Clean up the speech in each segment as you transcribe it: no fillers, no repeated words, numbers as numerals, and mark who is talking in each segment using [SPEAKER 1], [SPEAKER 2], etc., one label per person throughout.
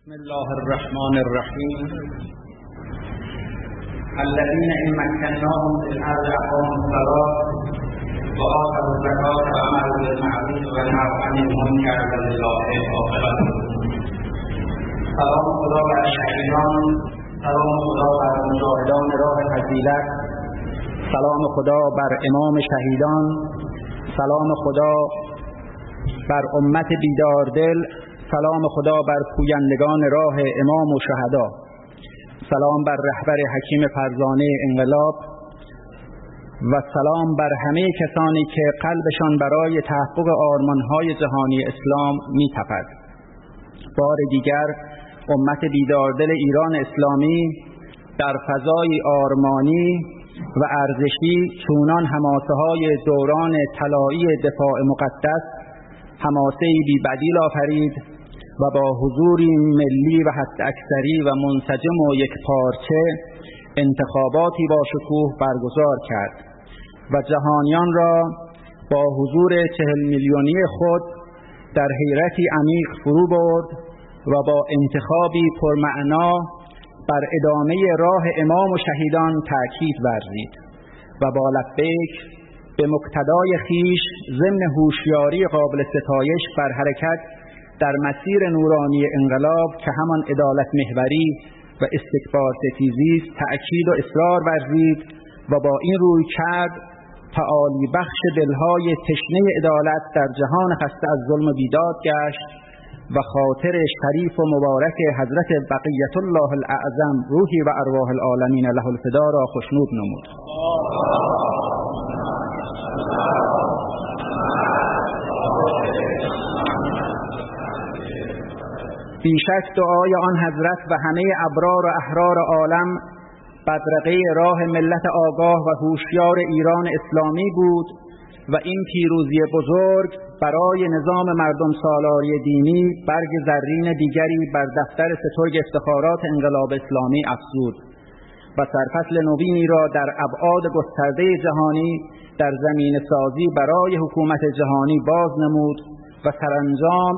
[SPEAKER 1] بسم الله الرحمن الرحیم. الذين إن مكناهم في الأرض أقاموا الصلاة وآتوا الزكاة وأمروا بالمعروف ونهوا عن المنکر ولله عاقبة. سلام خدا بر شهیدان، سلام خدا بر مجاهدان راه فضیلت، سلام خدا بر امام شهیدان، سلام خدا بر امت بیداردل، سلام خدا بر پویندگان راه امام و شهدا، سلام بر رهبر حکیم فرزانه انقلاب و سلام بر همه کسانی که قلبشان برای تحقق آرمان‌های جهانی اسلام می‌تپد. بار دیگر امت بیداردل ایران اسلامی در فضای آرمانی و ارزشی چونان حماسه‌های دوران طلایی دفاع مقدس حماسه‌ای بی‌بدیل آفرید و با حضوری ملی و حداکثری و منسجم و یکپارچه انتخاباتی با شکوه برگزار کرد و جهانیان را با حضور 40 میلیونی خود در حیرتی عمیق فرو برد و با انتخابی پرمعنا بر ادامه راه امام و شهیدان تأکید ورزید و با لبیک به مقتضای خویش ضمن هوشیاری قابل ستایش بر حرکت در مسیر نورانی انقلاب که همان عدالت محوری و استکبار ستیزی است تأکید و اصرار ورزید و با این روی کرد تعالی بخش دلهای تشنه عدالت در جهان خسته از ظلم بیداد گشت و خاطر شریف و مبارک حضرت بقیت الله الاعظم روحی و ارواح العالمین له الفدا را خوشنود نمود. بیشک دعای آن حضرت و همه ابرار و احرار عالم بدرقه راه ملت آگاه و هوشیار ایران اسلامی بود و این پیروزی بزرگ برای نظام مردم سالاری دینی برگ زرین دیگری بر دفتر سترگ افتخارات انقلاب اسلامی افزود و سرفصل نوینی را در ابعاد گسترده جهانی در زمین سازی برای حکومت جهانی باز نمود و سرانجام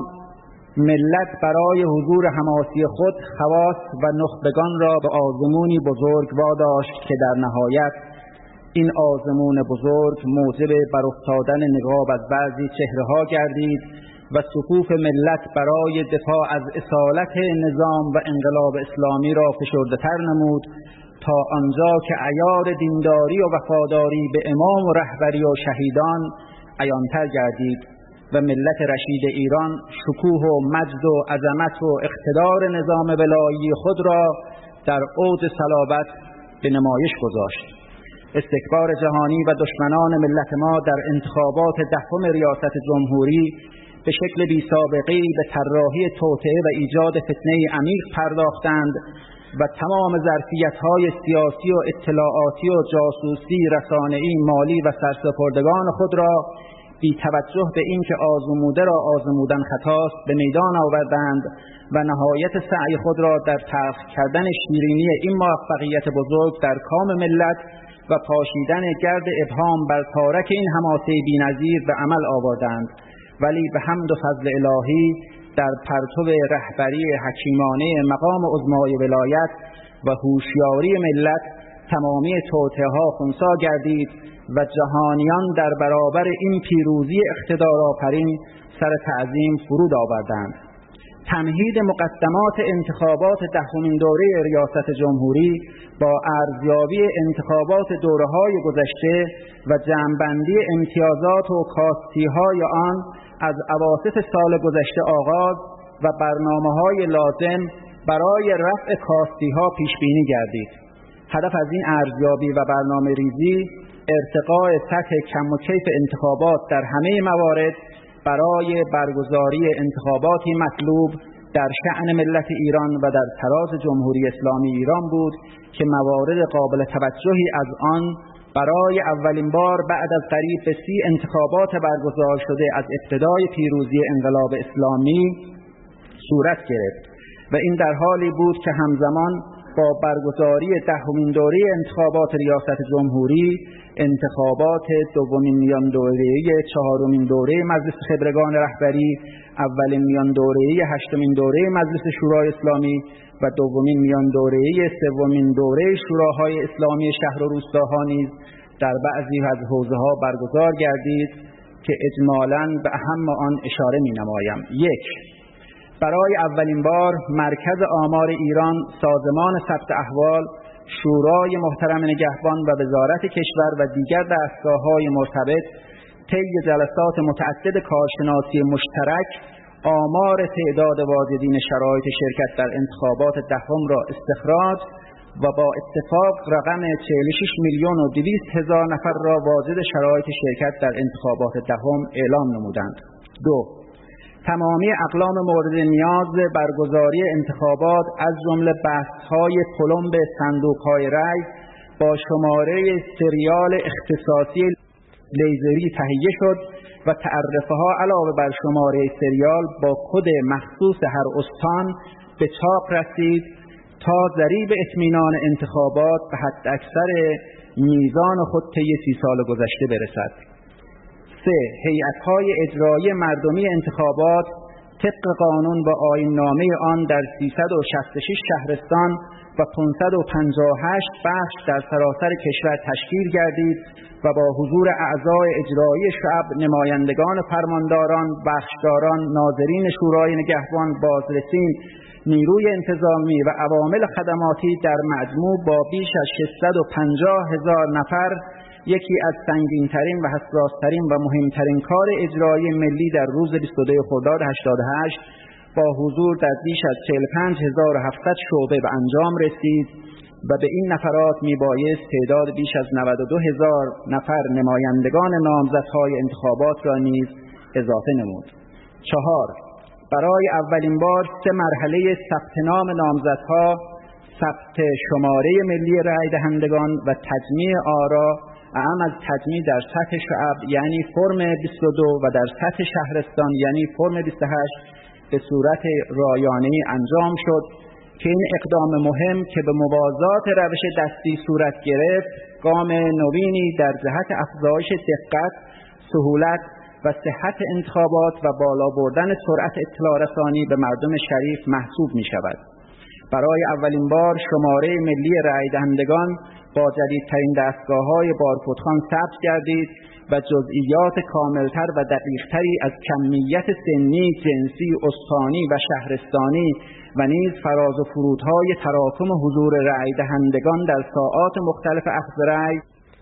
[SPEAKER 1] ملت برای حضور حماسی خود خواص و نخبگان را به آزمونی بزرگ واداشت که در نهایت این آزمون بزرگ موجب برافتادن نقاب از بعضی چهره‌ها گردید و صفوف ملت برای دفاع از اصالت نظام و انقلاب اسلامی را فشرده‌تر نمود تا آنجا که عیار دینداری و وفاداری به امام و رهبری و شهیدان عیان‌تر گردید و ملت رشید ایران شکوه و مجد و عظمت و اقتدار نظام ولایی خود را در اوج صلابت به نمایش گذاشت. استکبار جهانی و دشمنان ملت ما در انتخابات دهم ریاست جمهوری به شکل بی سابقه‌ای به طراحی توطئه و ایجاد فتنه عمیق پرداختند و تمام ظرفیت‌های سیاسی و اطلاعاتی و جاسوسی، رسانه‌ای، مالی و سرسپردگان خود را بی توجه به این که آزموده را آزمودن خطاست به میدان آوردند و نهایت سعی خود را در تلخ کردن شیرینی این موفقیت بزرگ در کام ملت و پاشیدن گرد ابهام بر تارک این حماسه بی‌نظیر به عمل آوردند، ولی به حمد و فضل الهی در پرتو رهبری حکیمانه مقام عظمای ولایت و هوشیاری ملت تمامی توطئه‌ها خنثی گردید و جهانیان در برابر این پیروزی اقتدارآفرین سر تعظیم فرود آوردند. تمهید مقدمات انتخابات دهمین دوره ریاست جمهوری با ارزیابی انتخابات دوره‌های گذشته و جمع‌بندی امتیازات و کاستی‌های آن از اواسط سال گذشته آغاز و برنامه‌های لازم برای رفع کاستی‌ها پیش‌بینی گردید. هدف از این ارزیابی و برنامه ریزی ارتقاء سطح کم و کیف انتخابات در همه موارد برای برگزاری انتخاباتی مطلوب در شأن ملت ایران و در تراز جمهوری اسلامی ایران بود که موارد قابل توجهی از آن برای اولین بار بعد از قریب به 30 انتخابات برگزار شده از ابتدای پیروزی انقلاب اسلامی صورت گرفت و این در حالی بود که همزمان با برگزاری 10مین دوره انتخابات ریاست جمهوری، انتخابات دومین میان دوره‌ای 4مین دوره مجلس خبرگان رهبری، اولین میان دوره‌ای 8مین دوره مجلس شورای اسلامی و دومین میان دوره‌ای 3مین دوره شوراهای اسلامی شهر و روستاها نیز در بعضی از حوزه‌ها برگزار گردید که اجمالاً به اهم آن اشاره می‌نمایم. 1. برای اولین بار مرکز آمار ایران، سازمان ثبت احوال، شورای محترم نگهبان و وزارت کشور و دیگر دستگاه‌های مرتبط طی جلسات متعدد کارشناسی مشترک آمار تعداد واجدین شرایط شرکت در انتخابات دهم را استخراج و با اتفاق رقم 46,200,000 نفر را واجد شرایط شرکت در انتخابات دهم اعلام نمودند. 2. تمامی اقلام مورد نیاز برگزاری انتخابات از جمله بست‌های پلمب صندوق‌های رای با شماره سریال اختصاصی لیزری تهیه شد و تعرفه‌ها علاوه بر شماره سریال با کد مخصوص هر استان به چاپ رسید تا ضریب اطمینان انتخابات به حداکثر میزان خود طی 30 سال گذشته برسد. 3. هیئت‌های اجرایی مردمی انتخابات طبق قانون و آیین‌نامه آن در 366 شهرستان و 558 بخش در سراسر کشور تشکیل گردید و با حضور اعضای اجرایی شعب، نمایندگان فرمانداران، بخشداران، ناظرین شورای نگهبان، بازرسین، نیروی انتظامی و عوامل خدماتی در مجموع با بیش از 650,000 نفر یکی از سنگین‌ترین و حساس‌ترین و مهمترین کار اجرایی ملی در روز 22 خرداد 88 با حضور در بیش از 45,700 شعبه به انجام رسید و به این نفرات میبایست تعداد بیش از 92,000 نفر نمایندگان نامزدهای انتخابات را نیز اضافه نمود. 4. برای اولین بار 3 مرحله ثبت نام نامزدها، ثبت شماره ملی رای دهندگان و تجمیع آرا اعم از تجمیع در سطح شعب یعنی فرم 22 و در سطح شهرستان یعنی فرم 28 به صورت رایانه‌ای انجام شد که این اقدام مهم که به موازات روش دستی صورت گرفت، گام نوینی در جهت افزایش دقت، سهولت و صحت انتخابات و بالا بردن سرعت اطلاع رسانی به مردم شریف محسوب می شود. برای اولین بار شماره ملی رای دهندگان با جدیدترین دستگاه‌های بارکدخوان ثبت گردید و جزئیات کاملتر و دقیقتری از کمیت سنی، جنسی، استانی و شهرستانی و نیز فراز و فرودهای تراکم حضور رای دهندگان در ساعات مختلف اخذ رای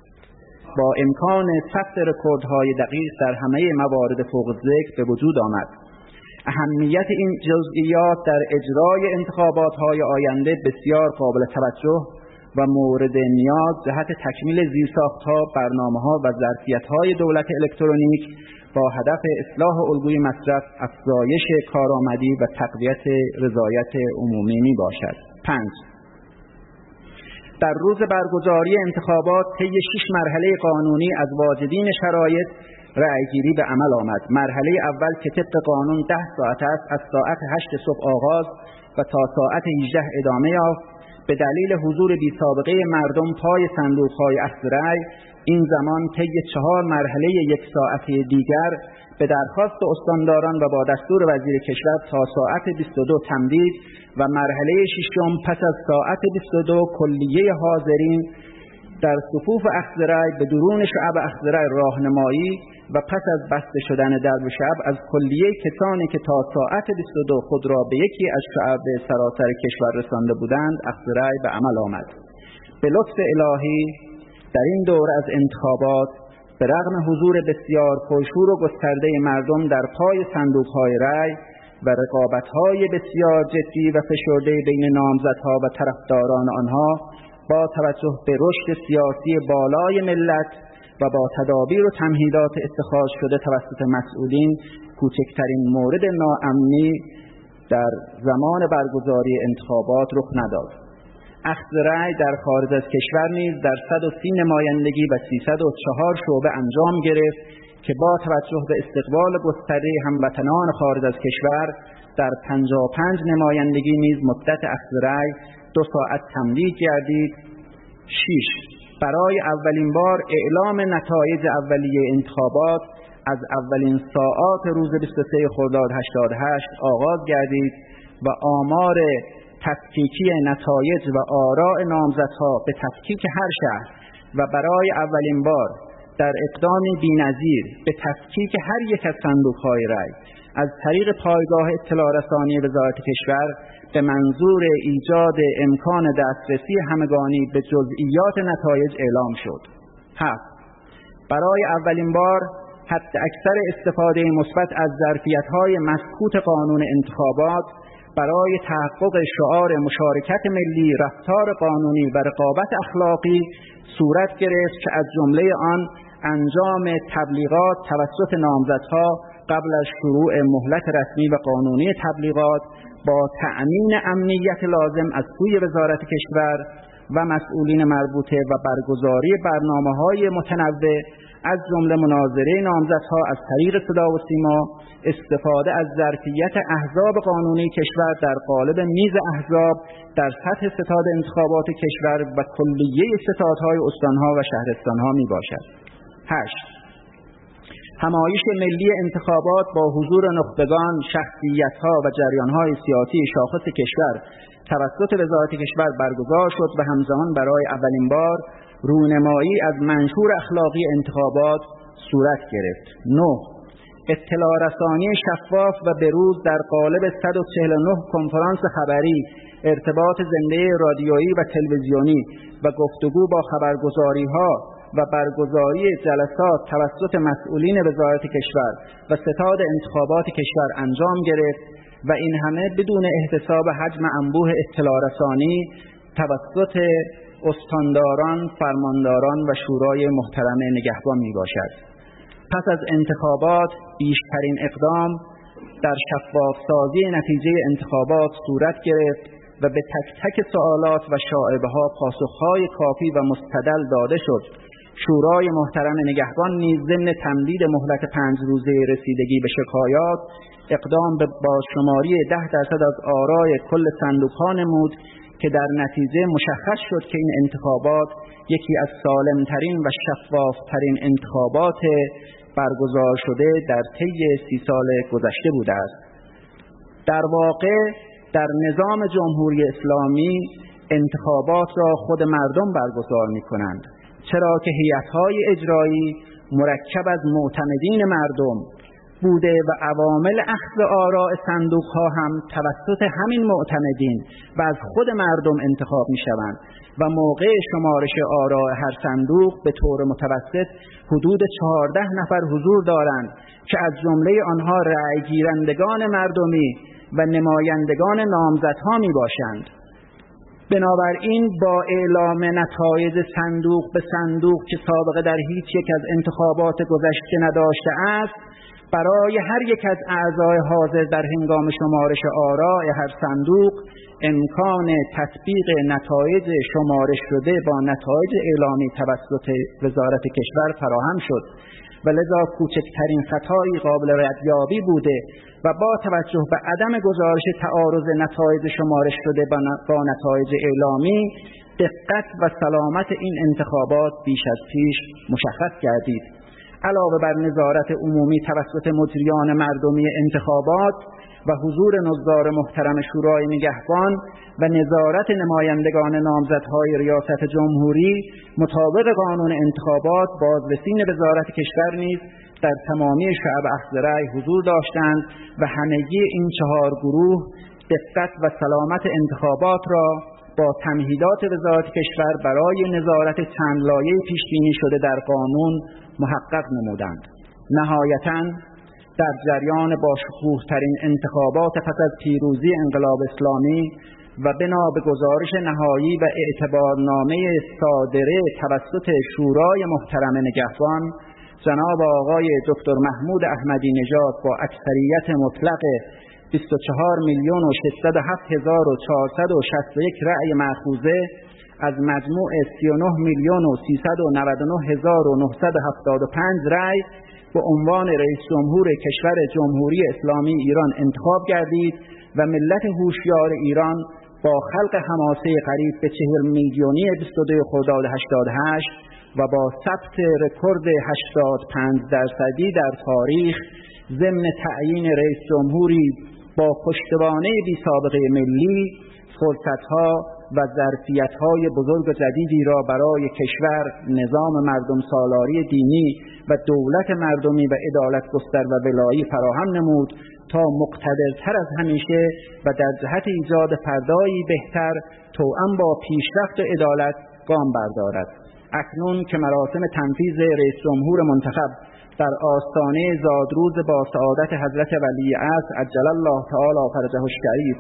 [SPEAKER 1] با امکان ثبت رکوردهای دقیق در همه موارد فوق ذکر به وجود آمد. اهمیت این جزئیات در اجرای انتخابات‌های آینده بسیار قابل توجه و مورد نیاز جهت تکمیل زیرساخت‌ها، برنامه‌ها و ظرفیت‌های دولت الکترونیک با هدف اصلاح الگوی مصرف، افزایش کارآمدی و تقویت رضایت عمومی میباشد. 5. در روز برگزاری انتخابات طی 6 مرحله قانونی از واجدین شرایط رأیگیری به عمل آمد. مرحله اول که طبق قانون 10 ساعت است، از ساعت 8 صبح آغاز و تا ساعت 18 ادامه یافت. به دلیل حضور بی سابقه مردم پای صندوق‌های اخذ رأی، این زمان طی 4 مرحله 1 ساعته دیگر به درخواست استانداران و با دستور وزیر کشور تا ساعت 22 تمدید و مرحله 6 پس از ساعت 22 کلیه حاضرین در صفوف اخذ رأی به درون شعب اخذ رأی راهنمایی و پس از بسته شدن در شعب از کلیه کسانی که تا ساعت 22 خود را به یکی از شعب سراسر کشور رسانده بودند اخذ رأی به عمل آمد. به لطف الهی در این دوره از انتخابات به رغم حضور بسیار پرشور و گسترده مردم در پای صندوق‌های رأی و رقابت‌های بسیار جدی و فشرده بین نامزدها و طرفداران آنها، با توجه به رشد سیاسی بالای ملت و با تدابیر و تمهیدات اتخاذ شده توسط مسئولین، کوچکترین مورد ناامنی در زمان برگزاری انتخابات رخ نداد. اخذ رأی در خارج از کشور نیز در 130 نمایندگی و 304 شعبه انجام گرفت که با توجه به استقبال گسترده هموطنان خارج از کشور در 55 نمایندگی نیز مدت اخذ رأی 2 ساعت تمدید گردید. 6. برای اولین بار اعلام نتایج اولیه انتخابات از اولین ساعات روز 23 خرداد 88 آغاز گردید و آمار تفکیکی نتایج و آراء نامزدها به تفکیک هر شهر و برای اولین بار در اقدامی بی‌نظیر به تفکیک هر یک از صندوق‌های رای از طریق پایگاه اطلاع رسانی وزارت کشور به منظور ایجاد امکان دسترسی همگانی به جزئیات نتایج اعلام شد. 7. برای اولین بار حد اکثر استفاده مثبت از ظرفیت‌های مسکوت قانون انتخابات برای تحقق شعار مشارکت ملی، رفتار قانونی و رقابت اخلاقی صورت گرفت که از جمله آن انجام تبلیغات توسط نامزدها قبل از شروع مهلت رسمی و قانونی تبلیغات با تأمین امنیت لازم از سوی وزارت کشور و مسئولین مربوطه و برگزاری برنامه‌های متنوع از جمله مناظره نامزدها از طریق صدا و سیما، استفاده از ظرفیت احزاب قانونی کشور در قالب میز احزاب در سطح ستاد انتخابات کشور و کلیه ستادهای استانها و شهرستانها می باشد. 8. همایش ملی انتخابات با حضور نخبگان، شخصیت‌ها و جریان‌های سیاسی شاخص کشور توسط وزارت کشور برگزار شد و همزمان برای اولین بار رونمایی از منشور اخلاقی انتخابات صورت گرفت. 9. اطلاع رسانی شفاف و بروز در قالب 149 کنفرانس خبری، ارتباط زنده رادیویی و تلویزیونی و گفتگو با خبرگزاری‌ها و برگزاری جلسات توسط مسئولین وزارت کشور و ستاد انتخابات کشور انجام گرفت و این همه بدون احتساب حجم انبوه اطلاع رسانی توسط استانداران، فرمانداران و شورای محترم نگهبان می باشد. پس از انتخابات بیشترین اقدام در شفاف سازی نتیجه انتخابات صورت گرفت و به تک تک سوالات و شائبه ها پاسخهای کافی و مستدل داده شد. شورای محترم نگهبان نیز ضمن تمدید مهلت 5 روزه رسیدگی به شکایات اقدام به بازشماری 10% از آرای کل صندوق‌ها نمود که در نتیجه مشخص شد که این انتخابات یکی از سالمترین و شفافترین انتخابات برگزار شده در طی 30 سال گذشته بوده است. در واقع در نظام جمهوری اسلامی انتخابات را خود مردم برگزار می‌کنند، چرا که هیئت‌های اجرایی مرکب از معتمدین مردم بوده و عوامل اخذ آراء صندوق‌ها هم توسط همین معتمدین و از خود مردم انتخاب می‌شوند و موقع شمارش آراء هر صندوق به طور متوسط حدود 14 نفر حضور دارند که از جمله آنها رأی گیرندگان مردمی و نمایندگان نامزدها میباشند. بنابراین با اعلام نتایج صندوق به صندوق که سابقه در هیچ یک از انتخابات گذشته نداشته است، برای هر یک از اعضای حاضر در هنگام شمارش آراء هر صندوق امکان تطبیق نتایج شمارش شده با نتایج اعلامی توسط وزارت کشور فراهم شد و لذا کوچکترین خطایی قابل ردیابی بوده و با توجه به عدم گزارش تعارض نتایج شمارش شده با نتایج اعلامی دقت و سلامت این انتخابات بیش از پیش مشخص گردید. علاوه بر نظارت عمومی توسط مجریان مردمی انتخابات و حضور نظار محترم شورای نگهبان و نظارت نمایندگان نامزدهای ریاست جمهوری مطابق قانون انتخابات، بازرسین وزارت کشور نیز در تمامی شعب اخذ رأی حضور داشتند و همگی این 4 گروه دقت و سلامت انتخابات را با تمهیدات وزارت کشور برای نظارت چند لایه پیش بینی شده در قانون محقق نمودند. نهایتاً در جریان باشکوه‌ترین انتخابات پس از پیروزی انقلاب اسلامی و بنا به گزارش نهایی و اعتبارنامه صادره توسط شورای محترم نگهبان، جناب آقای دکتر محمود احمدی نژاد با اکثریت مطلق 24,607,461 رأی مأخوذه از مجموع 39,399,975 رأی به عنوان رئیس جمهور کشور جمهوری اسلامی ایران انتخاب گردید و ملت هوشیار ایران با خلق حماسه قریب به 40 میلیونی 22 خرداد 88 و با ثبت رکورد 85% در تاریخ ضمن تعیین رئیس جمهوری با پشتوانه بی سابقه ملی، فرصت‌ها و ظرفیت‌های بزرگ و جدیدی را برای کشور، نظام مردم سالاری دینی و دولت مردمی و عدالت گستر و ولایی فراهم نمود تا مقتدرتر از همیشه و در جهت ایجاد فردایی بهتر توأم با پیشرفت و عدالت گام بردارد. اکنون که مراسم تنفیذ رئیس جمهور منتخب در آستانه زادروز با سعادت حضرت ولیعصر عجل الله تعالی فرجه الشریف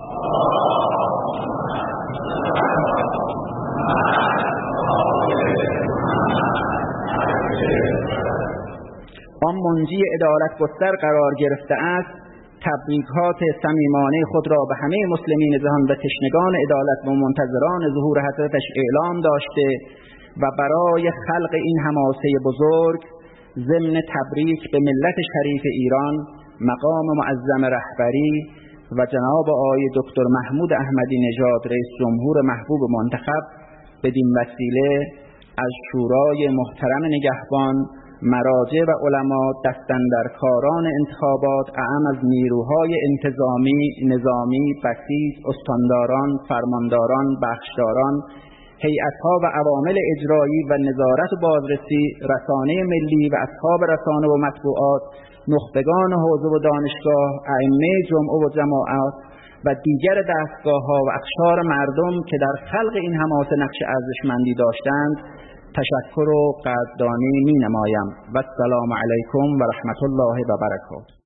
[SPEAKER 1] آن منجی عدالت گستر قرار گرفته است، تبریکات صمیمانه خود را به همه مسلمین جهان و تشنگان عدالت و منتظران ظهور حضرتش اعلام داشته و برای خلق این حماسه بزرگ ضمن تبریک به ملت شریف ایران، مقام معظم رهبری و جناب آقای دکتر محمود احمدی نژاد رئیس جمهور محبوب منتخب، بدین وسیله از شورای محترم نگهبان، مراجع و علما، دستاندرکاران انتخابات، اعم از نیروهای انتظامی، نظامی، بسیج، استانداران، فرمانداران، بخشداران، هیئت‌ها و عوامل اجرایی و نظارت و بازرسی، رسانه ملی و اصحاب رسانه و مطبوعات، نخبگان حوزه و دانشگاه، ائمه جمعه و جماعات و دیگر دستگاه‌ها و اقشار مردم که در خلق این حماسه نقش ارزشمندی داشتند، تشکر و قدردانی می‌نمایم. و السلام علیکم و رحمت الله و برکاته.